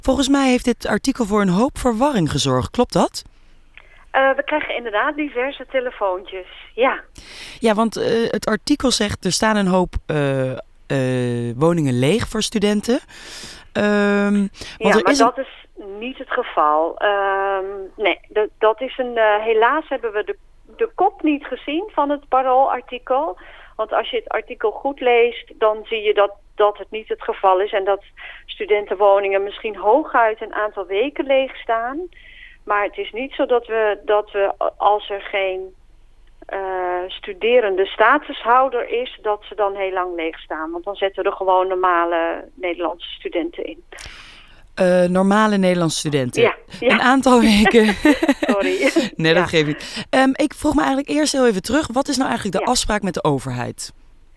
Volgens mij heeft dit artikel voor een hoop verwarring gezorgd. Klopt dat? We krijgen inderdaad diverse telefoontjes, ja. Ja, want het artikel zegt er staan een hoop woningen leeg voor studenten. Maar dat is niet het geval. Nee, dat is helaas hebben we de kop niet gezien van het Parool-artikel. Want als je het artikel goed leest, dan zie je dat het niet het geval is. En dat studentenwoningen misschien hooguit een aantal weken leeg staan. Maar het is niet zo dat we als er geen studerende statushouder is, dat ze dan heel lang leeg staan. Want dan zetten we er gewoon normale Nederlandse studenten in. Normale Nederlandse studenten. Ja. Een aantal weken. Sorry. Nee, dat geeft niet. Ik vroeg me eigenlijk eerst heel even terug. Wat is nou eigenlijk de afspraak met de overheid?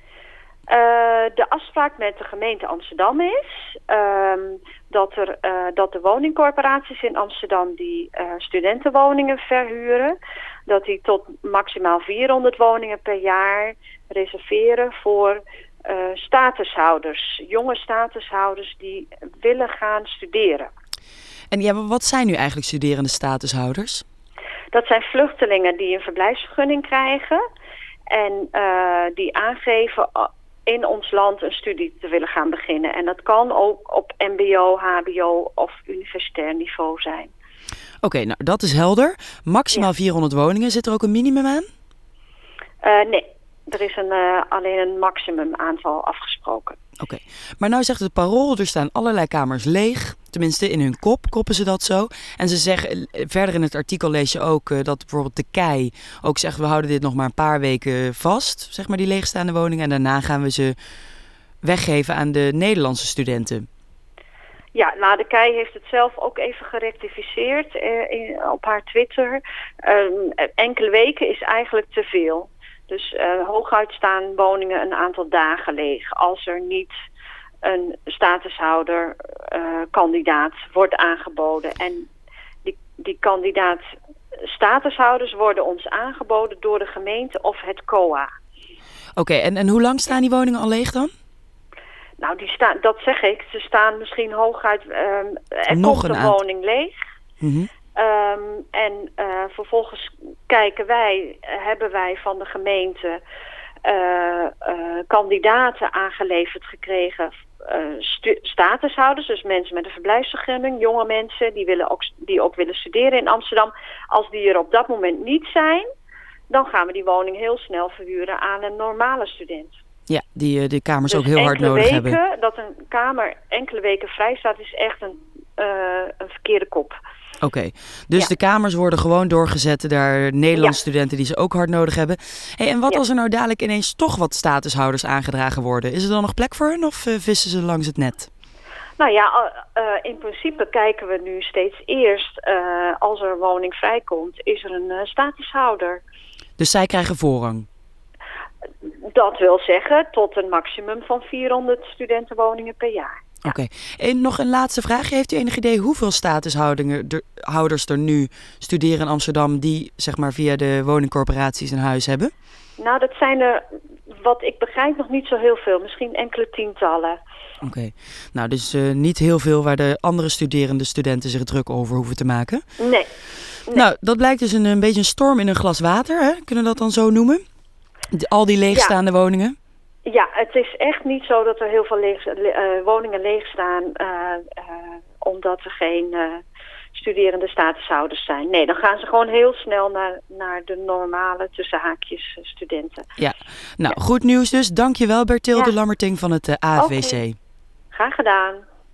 De afspraak met de gemeente Amsterdam is dat de woningcorporaties in Amsterdam die studentenwoningen verhuren, dat die tot maximaal 400 woningen per jaar reserveren voor statushouders, jonge statushouders die willen gaan studeren. En ja, maar wat zijn nu eigenlijk studerende statushouders? Dat zijn vluchtelingen die een verblijfsvergunning krijgen en die aangeven in ons land een studie te willen gaan beginnen. En dat kan ook op mbo, hbo of universitair niveau zijn. Oké, nou dat is helder. Maximaal 400 woningen. Zit er ook een minimum aan? Nee, er is alleen een maximum aantal afgesproken. Oké, maar nou zegt het Parool, er staan allerlei kamers leeg. Tenminste, in hun kop koppen ze dat zo. En ze zeggen, verder in het artikel lees je ook dat bijvoorbeeld de KEI ook zegt, we houden dit nog maar een paar weken vast, zeg maar die leegstaande woningen. En daarna gaan we ze weggeven aan de Nederlandse studenten. Ja, nou de KEI heeft het zelf ook even gerectificeerd op haar Twitter. Enkele weken is eigenlijk te veel. Dus hooguit staan woningen een aantal dagen leeg als er niet een statushouder kandidaat wordt aangeboden. En die kandidaat statushouders worden ons aangeboden door de gemeente of het COA. Oké, en hoe lang staan die woningen al leeg dan? Nou, dat zeg ik. Ze staan misschien hooguit. Er nog komt een woning leeg. Mm-hmm. Vervolgens hebben wij van de gemeente kandidaten aangeleverd gekregen, statushouders, dus mensen met een verblijfsvergunning, jonge mensen die ook willen studeren in Amsterdam. Als die er op dat moment niet zijn, dan gaan we die woning heel snel verhuren aan een normale student. Ja, die de kamers dus ook heel hard nodig hebben. Dat een kamer enkele weken vrij staat is echt een verkeerde kop. Oké, dus de kamers worden gewoon doorgezet naar Nederlandse studenten die ze ook hard nodig hebben. Hey, en wat als er nou dadelijk ineens toch wat statushouders aangedragen worden? Is er dan nog plek voor hen of vissen ze langs het net? Nou ja, in principe kijken we nu steeds eerst, als er woning vrijkomt, is er een statushouder. Dus zij krijgen voorrang? Dat wil zeggen tot een maximum van 400 studentenwoningen per jaar. Ja. Oké. En nog een laatste vraag. Heeft u enig idee hoeveel statushouders er nu studeren in Amsterdam die zeg maar via de woningcorporaties een huis hebben? Nou, dat zijn er, wat ik begrijp, nog niet zo heel veel. Misschien enkele tientallen. Oké. Nou, dus niet heel veel waar de andere studerende studenten zich druk over hoeven te maken? Nee. Nou, dat blijkt dus een beetje een storm in een glas water, hè? Kunnen we dat dan zo noemen? Al die leegstaande woningen? Ja, het is echt niet zo dat er heel veel woningen leeg staan omdat er geen studerende statushouders zijn. Nee, dan gaan ze gewoon heel snel naar de normale, tussen haakjes, studenten. Ja, nou goed nieuws dus. Dankjewel Berthilde Lammerting van het AFWC. Okay. Graag gedaan.